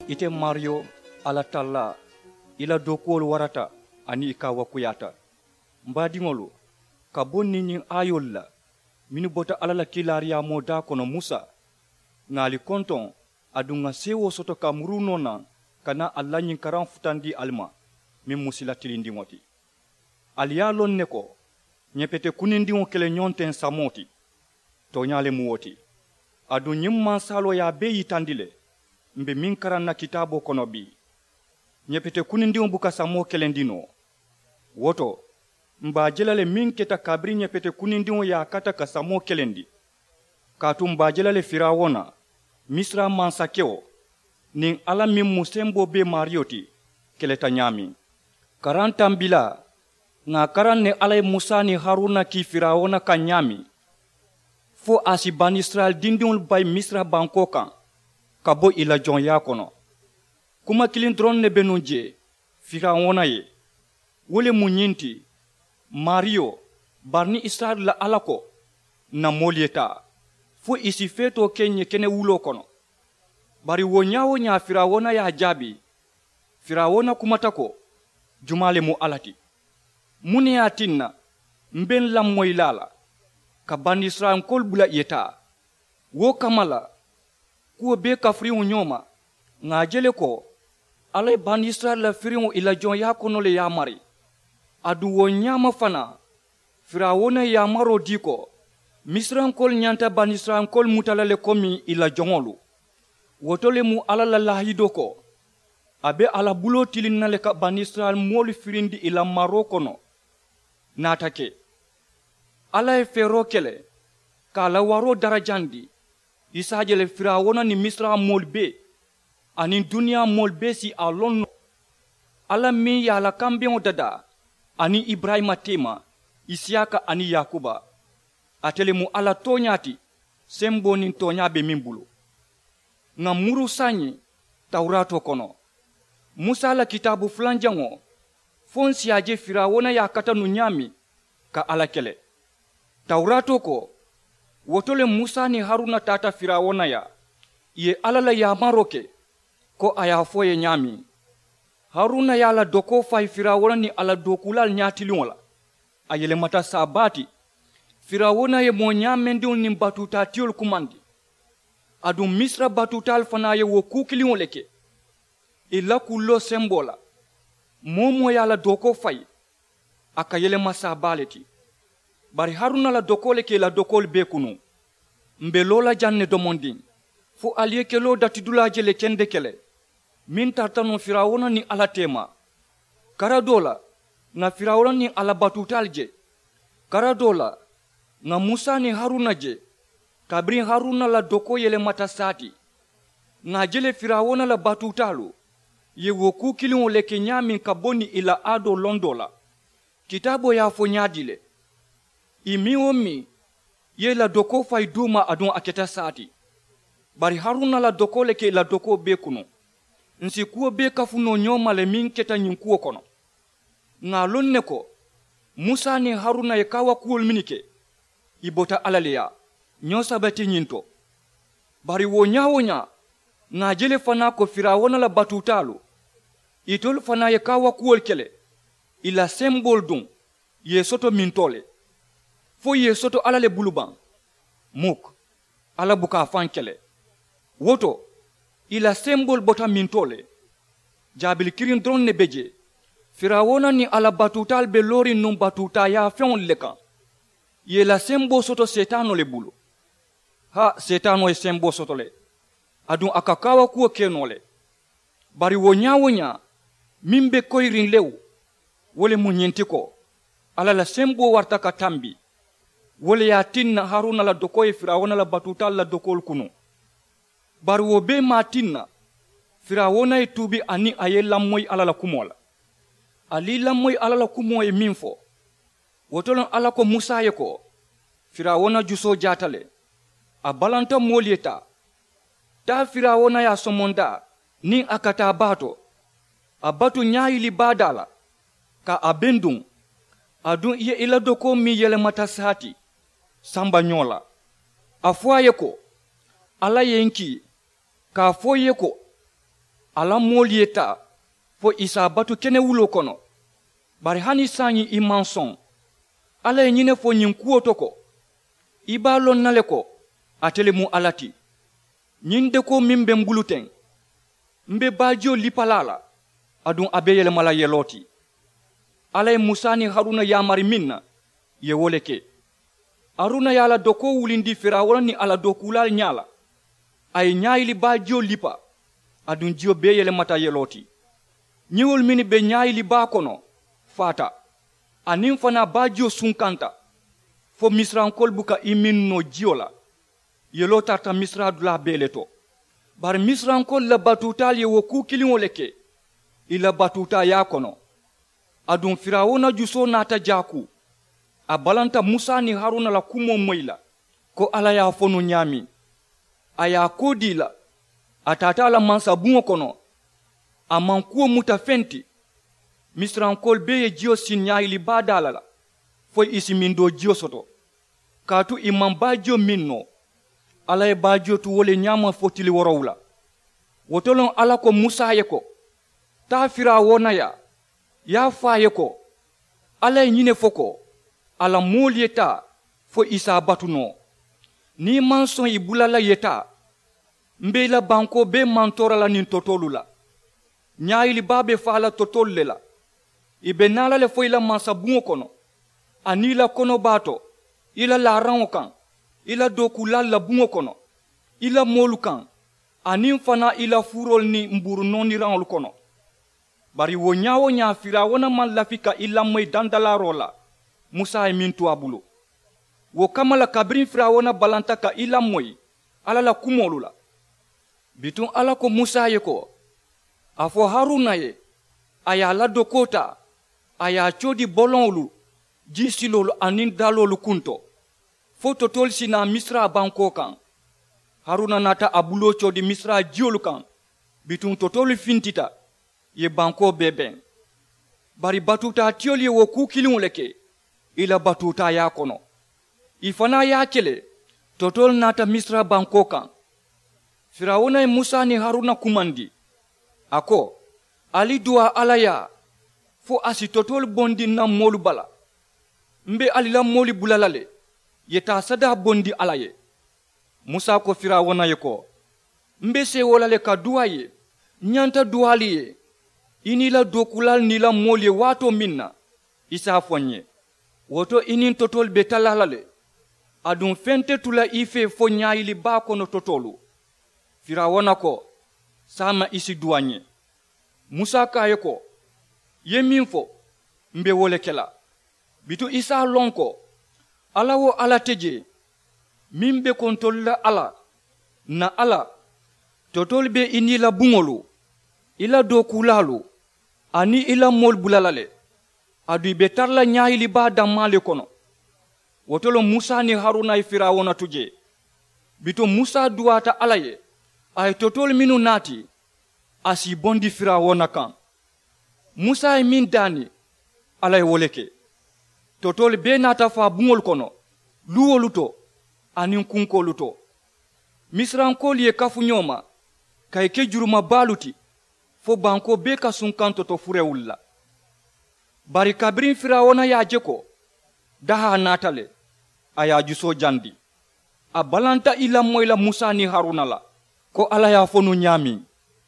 ite Mario ala talla ila dokol warata ani ka wakuyata mbadiŋolu ka bon niŋ ayol la minu bota ala la kilariya mo da kono Musa ŋaali konton aduŋ ŋa sewo soto ka muruno na kana alla ñiŋ karaŋ futandi alma miŋ musila tilindiŋo ti ali ye loŋ ne ko ñepete kunindiŋo kele ñonteŋ samo ti toña le mu wo ti aduŋ ñiŋ mansalo ye a bee yitandi le mbe miŋ karaŋ na kitaabo kono bi ñepete kunindiŋo buka samo kelendino woto mba jela le miŋ keta kabiri ñepete kunindiŋo ye a kata ka samo kelendi kaatu mba jela le firawona misira mansakeo niŋ ala miŋ mu sembo be mario ti keleta ñaamiŋ karaŋ tambila ŋa karaŋ ne ala ye musa ni haruna ki firawona kaŋ ñaami fo a si bani israel dindiŋolu bayi misira banko kaŋ ka bo i la jɔnya kono kuma kilin dɔrɔn ne be nun je firawona ye wo le mu ɲin ti mario bari ni israel la ala ko na moolu ye taa fo i si feeto ke ɲe kene wulo kono bari wo ɲa wo ɲa firawona ye a jaabi firawona kumata ko juma le mu ala ti mun ne ye a tinna n ben lammoyila la ka bani israel kol bula ye taa wo kama la kuwo bee kafiriŋo ñooma ŋa jele ko ala ye bani israel la firiŋo i la jɔnya kono le yamari aduŋ wo ñaama fana firawona ye yamaro di ko misirankolu ñanta bani isrankolu mutala le komi i la joŋolu woto le mu ala la lahido ko a be ala bulo tilin na le ka bani israel moolu firindi i la maro kono naata ke ala ye feero kele ka la waro darajandi isaje le firawona ni misra moolu be aniŋ duniya moolu be si a loŋ no ala miŋ ye a la kanbeŋo dada aniŋ ibrahima tema isiyaka aniŋ yakuba ate le mu ala tooñaa ti sembo niŋ tooñaa be miŋ bulu ŋa muru saŋi tawurato kono musa la kitaabu fulanjaŋo fo n si a je firawona ye a katanu ñaami ka ala kele tawurato ko woto le musa ni haruna tata firawona ya ye ala la yamaro ke ko a y'a fo ye ñaami haruna ye a la doko fayi firawona ni ala dokulal ñaatiliŋo la a yelemata sabaati firawona ye moo ñaamendiŋo niŋ batutatiyolu kumandi aduŋ misira batutal fana ye wo kukiliŋo le ke i la kullo sembo la moo moo ye a la doko fayi a ka yelema sabaa le ti bari haruna la doko le ke la dokolu bee kunu mbe loola jaŋ ne domondiŋ fo ali ye keloo datidula je le kende kele miŋ tarta no firawona niŋ ala tema kara doo la ŋa firawona niŋ ala batutal je kara doo la ŋa musa niŋ haruna je kabiriŋ haruna la doko yelemata saati ŋa je le firawona la batutalu ye wo kukiliŋo le ke ñaamiŋ ka bo ni i la aado londo la kitaabo ye a fo ñaadi le i miŋ wo miŋ ye la doko fayi duuma aduŋ a keta saati bari haruna la doko le ke i la doko bee kunu nsi kuwo bee kafunoo ñooma le miŋ keta ñiŋ kuwo kono ŋa loŋ ne ko musa niŋ haruna ye kawa kuwolu mini ke i bota ala le ya ñoo sabati ñiŋ to bari wo ñaa wo ñaa ŋa je le fana ko firawona la batutaalu itolu fana ye kawa kuwolu kele i la semboolu duŋ ye soto minto le fo ye soto ala le bulu baŋ muk ala buka a faŋ kele woto i la semboolu bota minto le jaabili kiriŋ doroŋ ne be je firawona ni ala batutaalu be looriŋ nuŋ batutaya feŋolu le kaŋ ye la sembo soto setano le bulu ha setano ye sembo soto le aduŋ a ka kawa kuwo keno le bari wo ñaa wo ñaa miŋ be koyiriŋ lew wo le mu ñinti ko ala la sembo warta ka tambi wo le ye a tinna haruna la doko ye firawona la batutalu la dokolu kunu bari wo bee maa tinna firawona ye tuubi aniŋ a ye lammoyi ala la kumo la ali lammoyi ala la kumo ye miŋ fo woto loŋ ala ko musa ye ko firawona jusoo jaata le a balanta moolu ye taa firawona ye a somonda niŋ a ka taa baato a batu ñaayili baada la ka a benduŋ aduŋ i ye i la doko miŋ yelemata saati samba ñoo la a fo a ye ko ala ye n ki k'a fo ye ko ala moolu ye ta fo isa batu kene wulo kono bari hani sanyi i man sɔn ala ye ɲinɛ fo ɲin kuwo to ko i b'a lɔn nale ko atele mu ala ti ɲin de ko min ben bulu ten n be baajiyo lipala la adun a be yɛlɛmala yɛlɔ ti ala ye musa ni haruna yamari min na ye wo le ke haruna ye ala doko wulindi firawuna ni ala dokulal ɲala a ye ɲayili baajiyo lipa adun jiyo be yɛlɛmata yɛlɔ ti ɲiwol mini be ɲayili baa kono fata anin fana baajiyo sunkanta fo misirankol buka i min no jiyo la yelo tarta misira dula bee le to bari misirankol la batutal ye wo ku kiliŋo le ke i la batuta ya kono adun firawuna juso nata jaku a balanta musa ni haruna la kumo moyi la ko ala y'a fo no ɲaami a y'a koodi la a tata la mansabuŋo kono a man kuwo muta fenti misirankol be ye jiyo sin ɲayili baa dala la fo isi min do jiyo soto kaatu i man baajiyo min no ala ye baajiyo tu wole ɲama fo tili wɔrɔw la wotolon ala ko musa ye ko taa firawona y'a fa ye ko ala ye ɲine fo ko ala moolu ye ta fo isa batu no n'i man sɔn i bulala ye ta n be i la banko be man tora la nin totolu la ɲayilibaa be fa la totolu le la i be nala le fo i la mansabuŋo kono ani i la kɔnɔbaa to i la laaraŋo kaŋ i la dokulal la buŋo kono i la moolu kaŋ aniŋ fana i la furol ni mburu noniraŋolu kono bari wo ɲa wo ɲa firawuna man lafi ka i lamoyi dandalaro la musa ye min to a bulu wo kama la kabirin firawuna balanta ka i lamoyi ala la kumolu la bitun ala ko musa ye ko a fo haruna ye a y'a ladoko ta a y'a codi bolonolu jisilolu aniŋ dalolu kunto fo totolu sina misira banko kan haruna nata a bulo codi misira jiyolu kan bitun totolu fintita ye banko bee ben bari batuta tiyolu ye wo ku kiliŋo le ke i la batuta y'a kono i fana y'a kele totolu nata misira banko kan firawuna ye musa ni haruna kumandi a ko ali duwa ala ya fo asi totolu bondi na moolu bala n be ali la moolu bulala le ye taa sada bondi ala ye musa ko firawuna ye ko n be sewola le ka duwa ye ɲanta duwali ye i ni la dokulal ni la moolu ye waato min na i s'a fo n ye woto i nin totolu be talala le adun fente tula i fe fo ɲayili baa kono totolu firawuna ko sama isi duwa n ye musa k'a ye ko ye min fo n be wo le kela bitu i s'a lɔn ko ala wo ala te je min be kontolu la ala na ala totolu be i ni la buŋolu i la dokulalu ani i la moolu bulala le adu i be tara la ɲayilibaa danma le kono wotolo musa ni haruna ye firawuna tu je bito musa duwata ala ye a ye totolu minnu naati a si bondi firawuna kan musa ye min daani ala ye wo le ke totolu bee naata fa buŋolu kono luwolu to aniŋ kunkolu to misirankolu ye kafu ɲoma ka i ke juruma baalu ti fo banko bee ka sunkanto to furewulu la bari kabirin firawuna y'a je ko daha naata le a y'a juso jandi a balanta i lamoyi la musa ni haruna la ko ala y'a fo nu ɲaami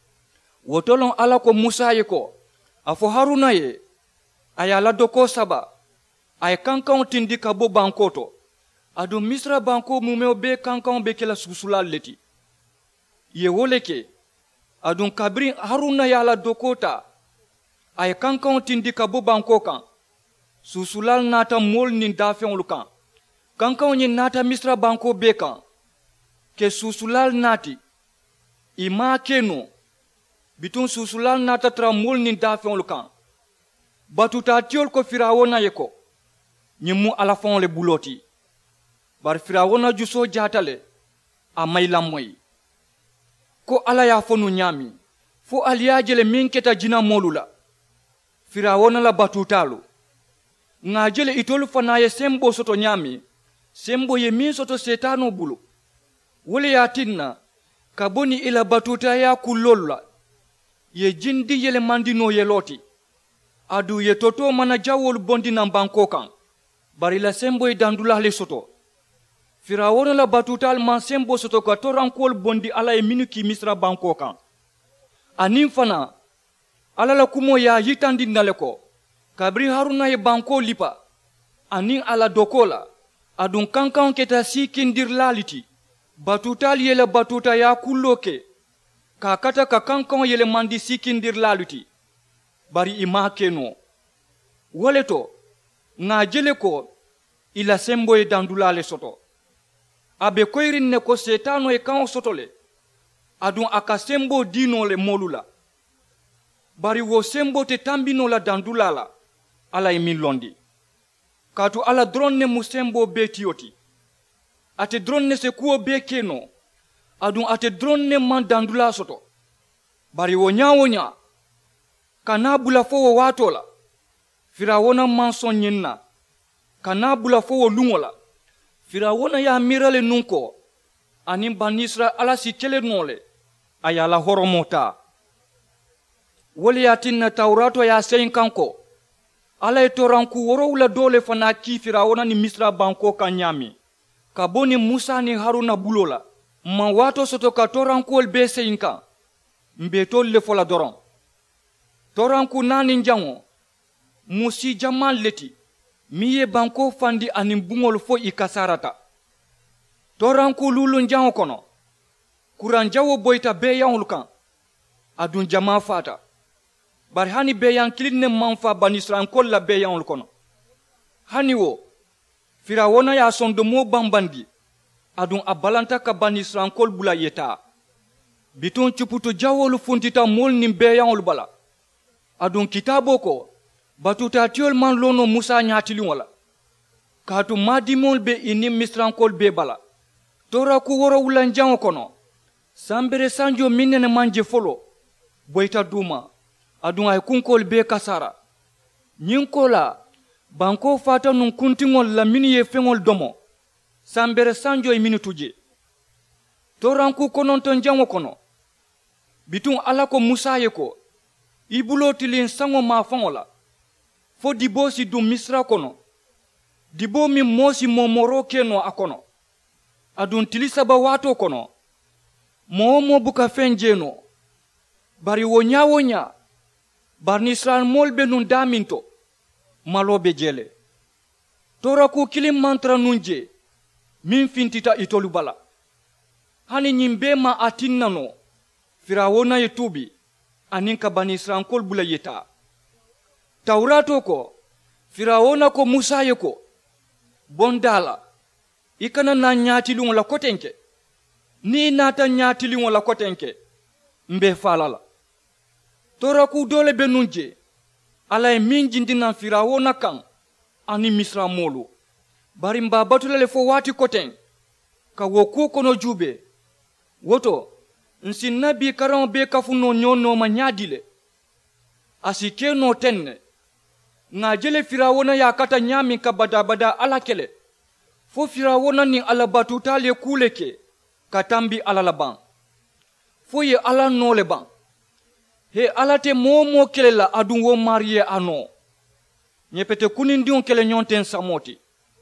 wotolon ala ko musa ye ko a fo haruna ye a y'a la doko saba a ye kankanw tindi ka bo banko to adun misira banko mumeo bee kankanw be kela susulal le ti ye wo le ke adun kabirin haruna y'a la doko ta a ye kankanw tindi ka bo banko kan susulal naata moolu nin daafeŋolu kan kankanw ye naata misira banko bee kan ke susulal naati i maa ke no bitun susulal naata tara moolu nin daafeŋolu kan batutaatiyolu ko firawuna ye ko ñiŋ mu alafaŋo le buloo ti bari firawuna jusoo jaata le a mayi lamoyi ko ala y'a fo nu ɲaami fo ali ye je le miŋ keta jina moolu la firawuna la batutaalu ŋa je le itolu fana ye sembo soto ɲaami sembo ye miŋ soto setano bulu wo le ye a tinna ka bo ni i la batutaya kullolu la ye jindi yele mandino ye loti adu ye toto mana jawol bondi nan banko kan bari la sembo e dandula le soto firawona la batutal man sembo soto ka torankol bondi ala e minuki misra banko kan anin fana ala la kumo ya yitandi nale ko kabri haruna ye banko lipa anin ala dokola adun kankan keta sikindir laliti batutal yele batuta ya kulloke ka kata ka kankan yele mandi sikindir laliti bari ima keno woleto nga jele ko ila sembo e dandulale soto abe koirin ne ko setano e kan sotole adun aka sembo dino le molula bari wo sembo te tambino la dandulala ala e min londi katu ala dronne mu sembo be tiyoti ate dronne se kuo be keno adun ate dronne man dandula soto bari wo nya kana bula fo wo watola firawona man sonyinna kana bula fo wo lungola firawona ya mirale nunko anin banisra ala si kele nole ayala horomota wali yatinna taurato ya sein kanko ala etoranku worowla dole fana ki firawona ni misra banko kanyami kaboni musa ni haruna bulola man wato soto ka torankol be sein kan mbetol le fola doron toranku nani njango musi jamal leti miye banko fandi anin bungol fo ikasarata toranku lulu njango kono kuran jawo boyta be yanul kan adun jama fata bari hani be yan kilinne manfa banisran kolla be yanul kono hani wo firawona ya sondo mo bambandi adun abalanta ka banisran kol bula yeta biton chuputo jawolu funtita mol nim be yanul bala adun kitabo ko batuta tiol man lono musa nyatili wala katu madimol be ini misrankol be bala tora ku woro wulan jango kono sambere sanjo minene manje folo boyta duma adun ay kunkol be kasara nyinkola banko fata nun kuntingol la miniye fengol domo sambere sanjo e minutuje toranku kononton jango kono bitun ala ko musa ye ko ibulo tilin sango ma fangola fo dibo si dum misra kono dibo mi mosi momoro keno akono adun tilisaba wato kono mo buka fenjeno bari wonya barni Israel molbe nun daminto malobe jele tora ku kilim mantra nunje min fintita itolu bala hani nyimbe ma atinnano firawona yetubi aninka bani Israel kol bula yeta taurato ko firawona ko musa yeko bondala ikana na nyati lungo la kotenke ni nata nyati lungo la kotenke mbe falala tora ku dole benunje ala e minjindi na firawona kan ani misra molu bari mba batulale fo wati koten ka woku kono jube woto nsi nabi karan be kafuno nyono ma nyadile asike no tenne nga jele firawona ya kata nyami ka bada ala kele fo firawona ni ala batutale kuleke katambi ala laban fo ye ala no le ban he ala te momo kele la adun wo mariye ano nyepete kunindion kele nyonten samoti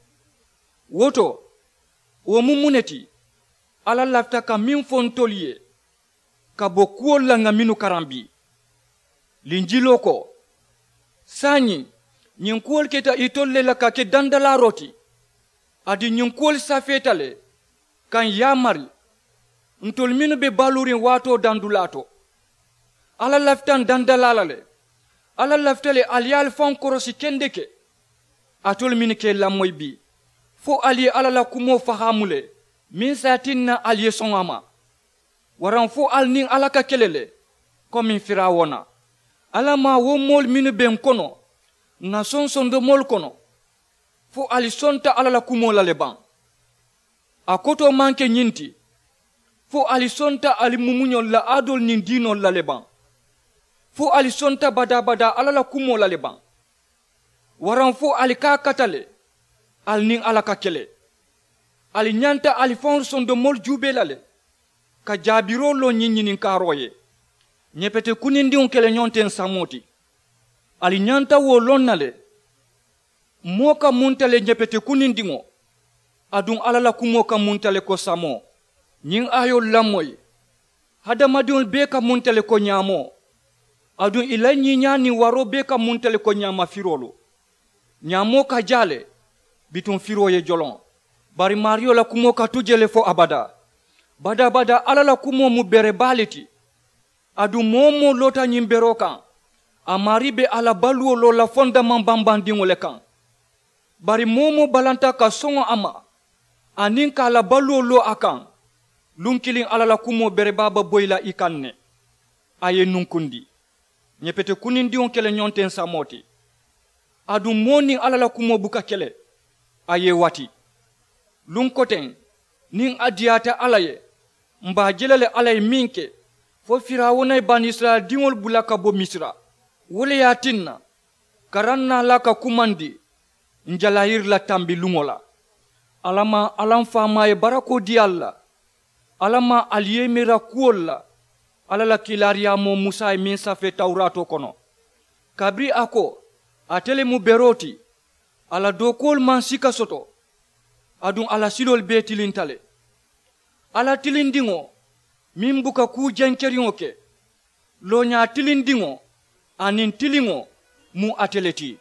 woto wo mumuneti ala lafta ka min fontoliye ka bokuol la ngaminu karambi linjilo ko sanyi nyinkuol keta itolle la ka ke dandala roti adi nyinkuol safetale kan yamari ntol minu be balurin wato dandulato ala laftan dandalalale ala laftale aliyal fankorosi kendeke atol min ke lamoy bi fo ali ala la kumo fahamule min satinna aliye songama waran fo alnin ala ka kelele komin firawona ala ma wo mol min ben kono na sonson de mol kono fo ali sonta ala la kumo la leban akoto manke nyinti fo ali sonta ali mumunyo la adol nin dino la leban fo ali sonta bada ala la kumo la leban waran fo ali ka katale al nin ala ka kele ali nyanta ali fonson de mol jube lale ka jabiro lo nyinyin karoye nyepete kunindiŋo kele ñonten samoti ali ñanta wo lonnale moo ka muntale nyepete kunindiŋo adun ala la kumo ka muntale ko samo ñiŋ ayol lamoy hadamadiŋol bee ka muntale ko ñaamo adun ila ñiña ni waro bee ka muntale ko ñaama firolu ñaamo ka jale bitun firo ye jolon bari mario la kumo ka tujele fo abada bada bada ala la kumo mu bere baliti adu momo lota nyimbero kan amari be ala baluo lo la fondament bambandingo le kan bari momo balanta ka songo ama anin ka la baluo lo akan lunkilin ala la kumo bere baba boyla ikanne aye nunkundi nyepete kunindion kele nyonten samoti adu moni ala la kumo buka kele aye wati lunkoten nin adiyata alaye mba jelale alaye minke fo firawona ban Israel dingol bulaka bo misra wole yatinna karanna la ka kumandi njalahir la tambi lungola alama alam fama e barako di alla alama aliyemira kuolla alala kilaria mo Musa e min safe tawrato kono kabri ako atele mu beroti ala dokol man sika soto adun ala silol be tilintale ala tilindingo min buka ku jankeriŋo ke lo nya tilindingo anin tilingo mu ateleti